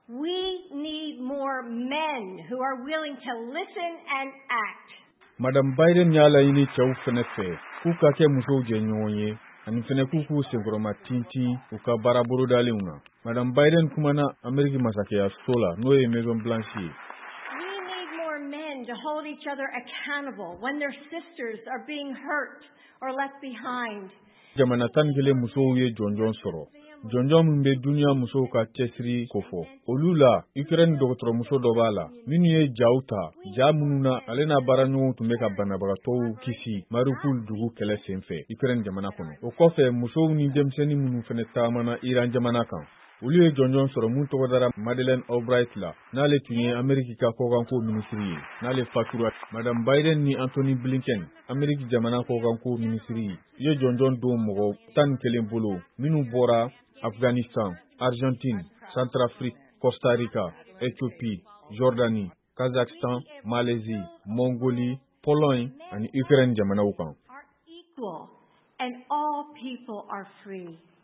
We need more men who are willing to listen and act. Madam Biden yala ini chau fenefe. Kuka ke muso jenyonye. Ani fene kuku sengroma tinti uka baraburu dali una. Madam Biden kumana Ameriki masake ya sola noe Maison Blanche. We need more men to hold each other accountable when their sisters are being hurt or left behind. Jamana tangele muso ye jonjon soro. Jonjon mbe dunia muso ka tesri kofo. Olula Ukraine dogotro muso dobala. Minu ye jauta. Jamununa alena baranyo tumeka banabagatou kisi. Marupul dugu kele senfe. Ukraine jamana kono. Okofe muso ni demseni munu fene tamana Iran jamana kan. Olu ye jonjon soro mun togodara Madeleine Albright la. Nale tunye Ameriki ka koganko ministri. Nale fatura Madam Biden ni Anthony Blinken. Ameriki jamana koganko ministri. Ye jonjon do mogo tan kelen bolo. Minu bora Afghanistan, Argentine, Centrafrique, Costa Rica, Ethiopie, Jordanie, Kazakhstan, Malaisie, Mongolie, Pologne, and Ukraine jamana ukan. Are equal and all people are free.